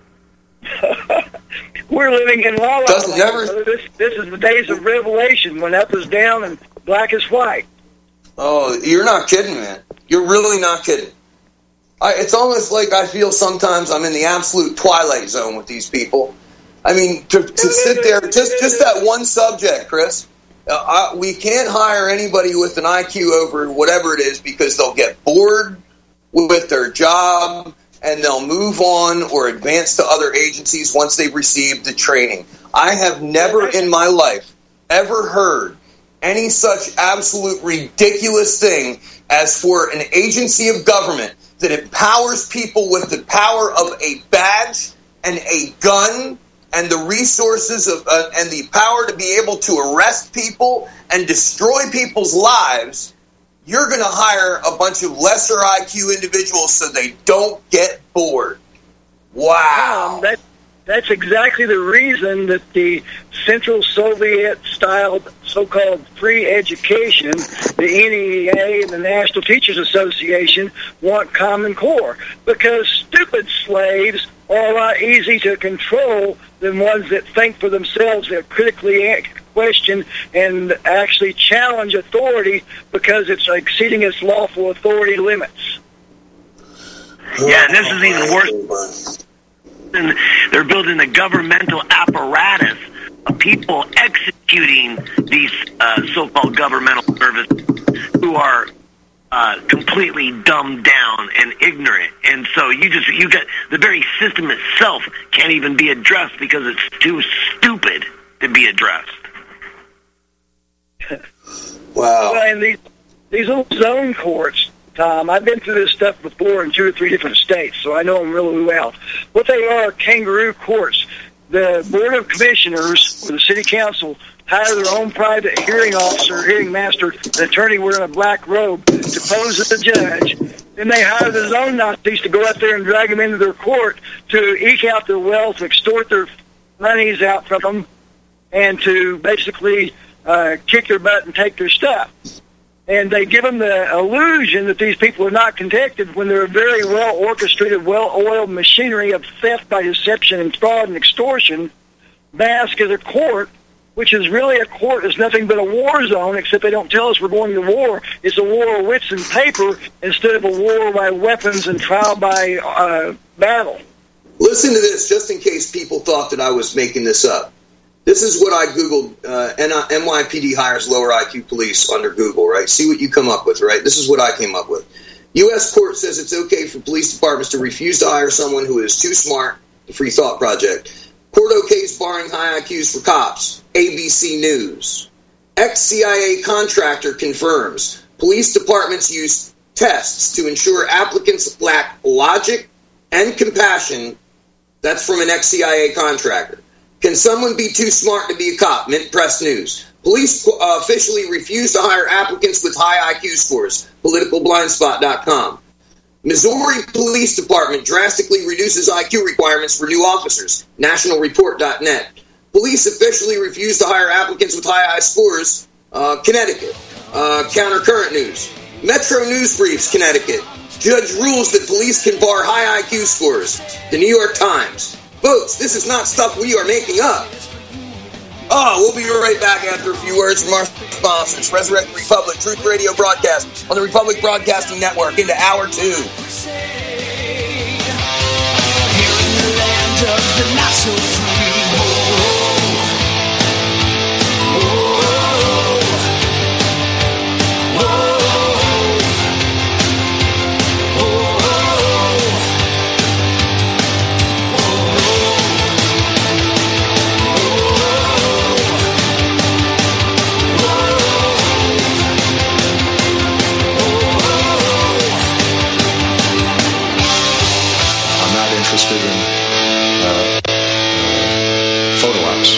We're living in la la land. This is the days of revelation when up is down and black is white. Oh, you're not kidding, man. You're really not kidding. It's almost like I feel sometimes I'm in the absolute twilight zone with these people. I mean, to sit there, just that one subject, Chris. We can't hire anybody with an IQ over whatever it is because they'll get bored with their job and they'll move on or advance to other agencies once they've received the training. I have never in my life ever heard any such absolute ridiculous thing as for an agency of government that empowers people with the power of a badge and a gun and the resources of and the power to be able to arrest people and destroy people's lives. You're going to hire a bunch of lesser IQ individuals so they don't get bored. Wow. That's exactly the reason that the Central Soviet-styled so-called free education, the NEA and the National Teachers Association want Common Core, because stupid slaves are a lot easy to control than ones that think for themselves, that critically question and actually challenge authority because it's exceeding its lawful authority limits. Yeah, and this is even worse. And they're building a governmental apparatus of people executing these so-called governmental services who are completely dumbed down and ignorant. And so you got the very system itself can't even be addressed because it's too stupid to be addressed. Wow. Well, and these little zone courts, Tom, I've been through this stuff before in 2 or 3 different states, so I know them really well. What they are kangaroo courts. The Board of Commissioners or the City Council hire their own private hearing officer, hearing master, an attorney wearing a black robe to pose as a judge. Then they hire the zone Nazis to go out there and drag them into their court to eke out their wealth, extort their monies out from them, and to basically kick their butt and take their stuff. And they give them the illusion that these people are not convicted when they're a very well-orchestrated, well-oiled machinery of theft by deception and fraud and extortion masked as a court, which is really a court is nothing but a war zone, except they don't tell us we're going to war. It's a war of wits and paper instead of a war by weapons and trial by battle. Listen to this, just in case people thought that I was making this up. This is what I Googled, NYPD hires lower IQ police under Google, right? See what you come up with, right? This is what I came up with. U.S. court says it's okay for police departments to refuse to hire someone who is too smart, the Free Thought Project. Court okays barring high IQs for cops, ABC News. Ex-CIA contractor confirms police departments use tests to ensure applicants lack logic and compassion. That's from an ex-CIA contractor. Can someone be too smart to be a cop? Mint Press News. Police officially refuse to hire applicants with high IQ scores. PoliticalBlindspot.com. Missouri Police Department drastically reduces IQ requirements for new officers. NationalReport.net. Police officially refuse to hire applicants with high IQ scores. Connecticut. Countercurrent News. Metro News Briefs, Connecticut. Judge rules that police can bar high IQ scores. The New York Times. Folks, this is not stuff we are making up. We'll be right back after a few words from our sponsors. Resurrect the Republic, Truth Radio broadcast on the Republic Broadcasting Network into Hour 2. Here in the land of the not so free. Interested in photo ops.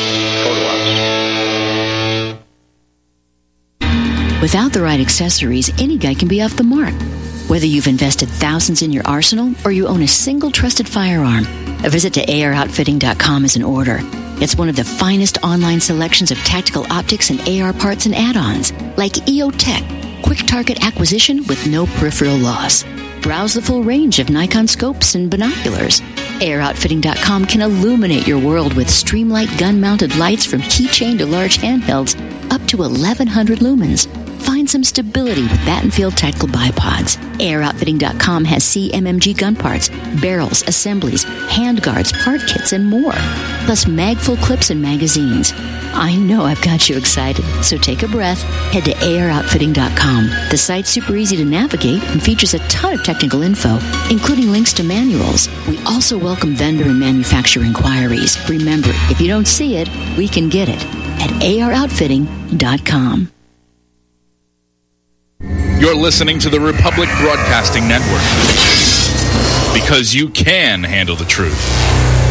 Without the right accessories, any guy can be off the mark. Whether you've invested thousands in your arsenal or you own a single trusted firearm, a visit to AROutfitting.com is in order. It's one of the finest online selections of tactical optics and AR parts and add-ons, like EOTech, quick target acquisition with no peripheral loss. Browse the full range of Nikon scopes and binoculars. AROutfitting.com can illuminate your world with Streamlight gun-mounted lights from keychain to large handhelds up to 1,100 lumens. Find some stability with Battenfield Tactical Bipods. AROutfitting.com has CMMG gun parts, barrels, assemblies, handguards, part kits, and more. Plus mag-full clips and magazines. I know I've got you excited, so take a breath. Head to AROutfitting.com. The site's super easy to navigate and features a ton of technical info, including links to manuals. We also welcome vendor and manufacturer inquiries. Remember, if you don't see it, we can get it at AROutfitting.com. You're listening to the Republic Broadcasting Network. Because you can handle the truth.